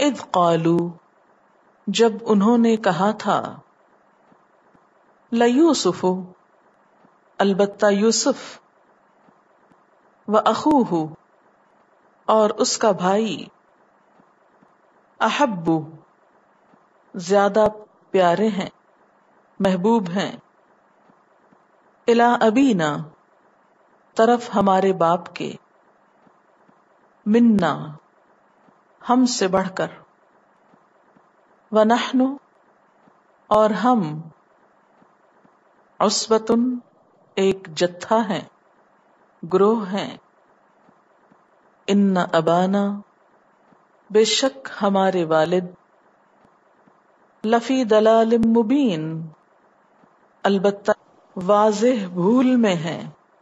इद क़ालू, जब उन्होंने कहा था, लयूसुफ़ु, अलबत्ता यूसुफ, व अखूहु, और उसका भाई, अहब्बु, ज्यादा प्यारे हैं, महबूब हैं, इला अबीना, तरफ हमारे बाप के, मिन्ना, हमसे बढ़कर, व नहनु, और हम, उस्बतुन, एक जत्था हैं, ग्रोह हैं, इन्ना अबाना, बेशक हमारे वालिद, लफी दलालिम मुबीन, अलबत्ता वाज़ेह भूल में हैं,